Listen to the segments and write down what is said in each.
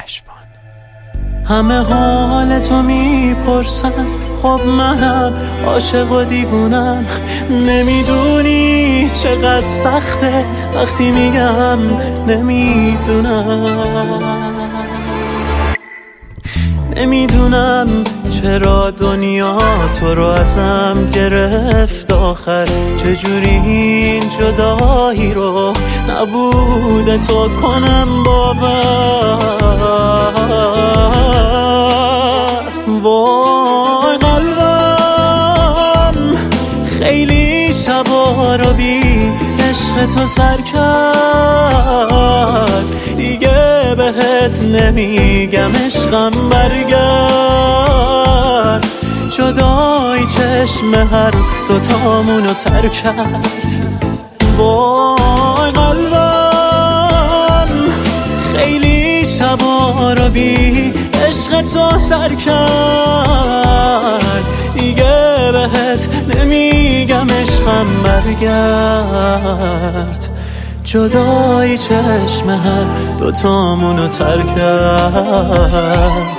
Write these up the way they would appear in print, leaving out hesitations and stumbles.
اشبان. همه حال تو میپرسن، خب منم عاشق و دیوونم. نمیدونی چقدر سخته وقتی میگم نمیدونم چرا دنیا تو رو ازم گرفت آخر. چجوری این جدایی رو نبوده تو کنم باور. وای قلبم خیلی شبا رو بی عشق تو سر کرد. دیگه بهت نمیگم عشقم برگرد. جدای چشم هر دوتامونو تر کرد. وای قلبم خیلی شبا رو بی عشق تو سر کرد. دیگه بهت نمیگم عشقم برگرد. جدای چشم هر دوتامونو تر کرد.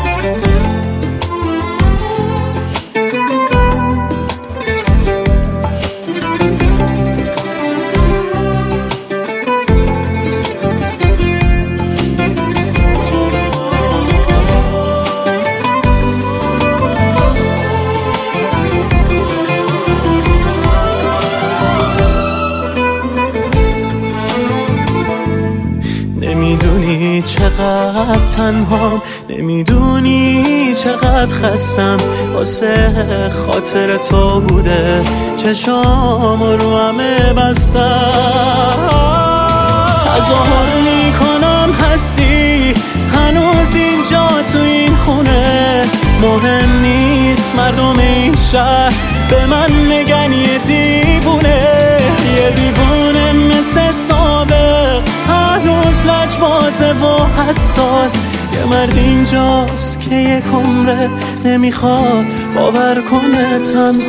نمیدونی چقدر تنهام، نمیدونی چقدر خستم. واسه خاطر تو بوده چشام رو همه بستم. تظاهر میکنم هستی هنوز اینجا تو این خونه. مهم نیست مردم این شهر به من میگن یه دیوونه. یه دیوونه مثل سابق هنوز لجبازه و حساس. یه مرد اینجاست که یک عمره نمیخواد باور کنه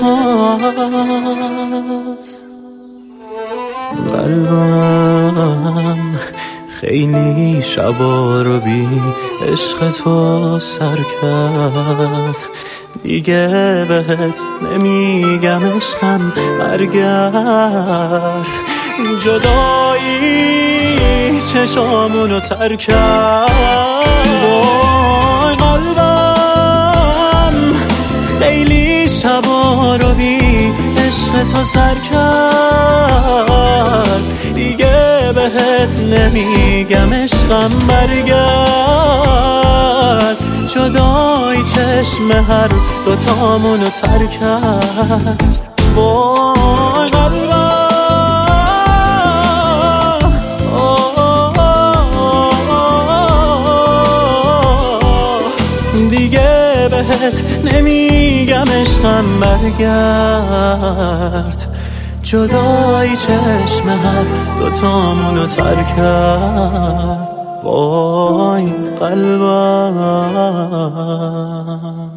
تنهاست. قلبم خیلی شبا رو بی عشق تو سر کرد. دیگه بهت نمیگم عشقم برگرد. جدایی چشامونو تر کرد. وای قلبم خیلی شبا رو بی عشق تو سر کرد. دیگه بهت نمیگم عشقم برگرد. جدای چشم هر دوتامونو تر کرد. وای قلبم دیگه بهت نمیگم عشقم برگرد. جدای چشم هر دوتامونو تر کرد. وای قلبم